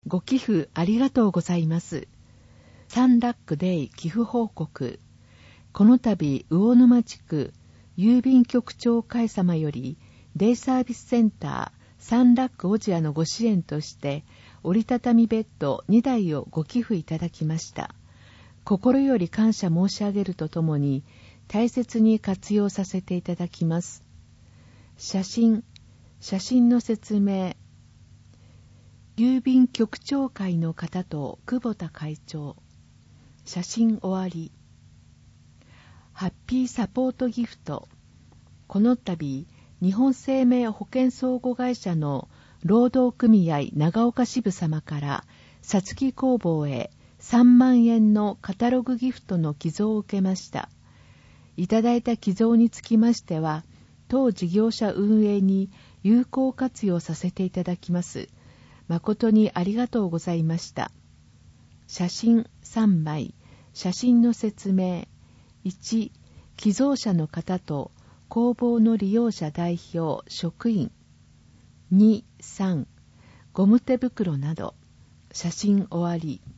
ご寄付ありがとうございます。サンラックデイ寄付報告。この度、魚沼地区郵便局長会様より、デイサービスセンターサンラックオジアのご支援として、折りたたみベッド2台をご寄付いただきました。心より感謝申し上げるとともに、大切に活用させていただきます。写真の説明。郵便局長会の方と久保田会長。写真終わり。ハッピーサポートギフト。この度、日本生命保険相互会社の労働組合長岡支部様から、さつき工房へ3万円のカタログギフトの寄贈を受けました。いただいた寄贈につきましては、当事業者運営に有効活用させていただきます。誠にありがとうございました。写真3枚。写真の説明。1、寄贈者の方と工房の利用者代表、職員。2、3、ゴム手袋など。写真終わり。